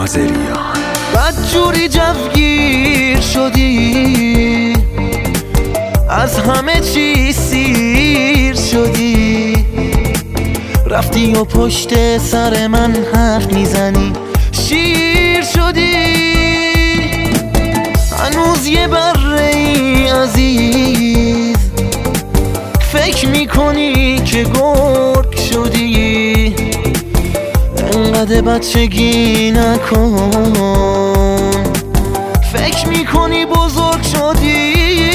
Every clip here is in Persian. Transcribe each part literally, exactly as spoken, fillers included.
آذریان. بدجوری جوگیر شدی، از همه چی سیر شدی، رفتی و پشت سر من حرف میزنی، شیر شدی. هنوز یه بره ای عزیز، فکر میکنی که گرگ شدی، انقدر بچگی نکن، فکر میکنی بزرگ شدی.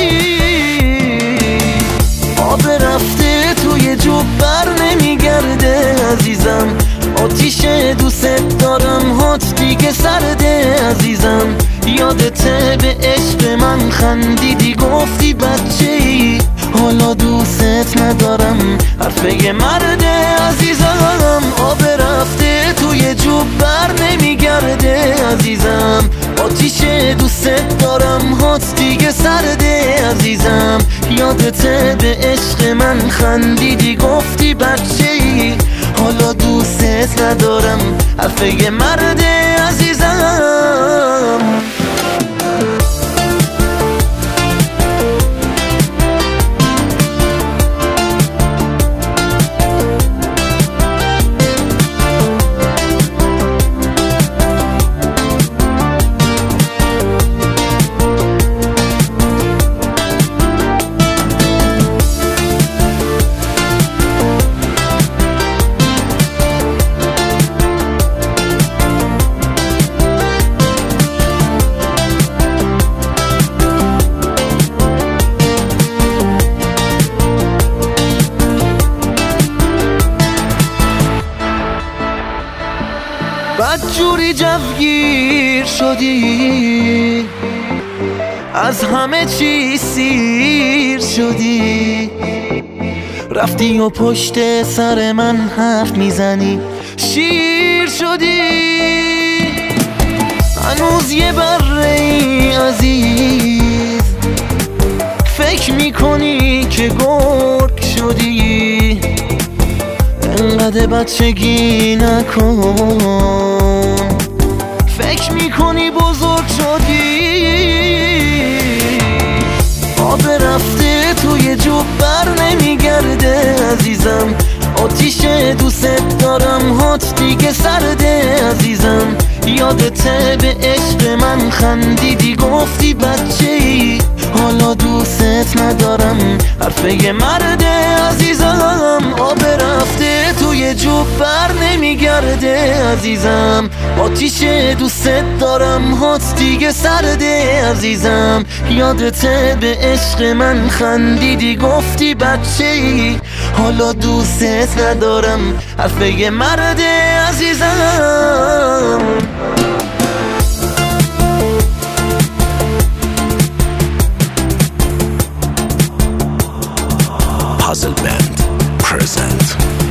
آب رفته توی جوب بر نمیگرده عزیزم، آتیش دوست دارم هات دیگه سرده عزیزم. یادته به عشق من خندیدی گفتی بچه ای، حالا دوست ندارم، حرفه مرده عزیزم. آب رفته توی جوب بر نمیگرده عزیزم، آتیش دوست دارم هات دیگه سرده عزیزم. یادته به عشق من خندیدی گفتی بچه ای، حالا دوست ندارم، حرفه مرده عزیزم. بدجوری جوگیر شدی، از همه چی سیر شدی، رفتی و پشت سر من حرف میزنی، شیر شدی. هنوز یه بره ای عزیز، فکر میکنی که گرگ شدی، انقدر بچگی نکن، فکر میکنی بزرگ شدی. آب رفته توی جوب بر نمیگرده عزیزم، آتیش دوست دارم هات دیگه سرده عزیزم. یادته به عشق من خندیدی گفتی بچه ای، حالا دوست ندارم، حرفه مرده عزیزم. آب رفته توی جوب بر نمیگرده عزیزم، آتیش دوست دارم هات دیگه سرده عزیزم. یادته به عشق من خندیدی گفتی بچه ای، حالا دوست ندارم، حرفه مرده عزیزم. Puzzle Band present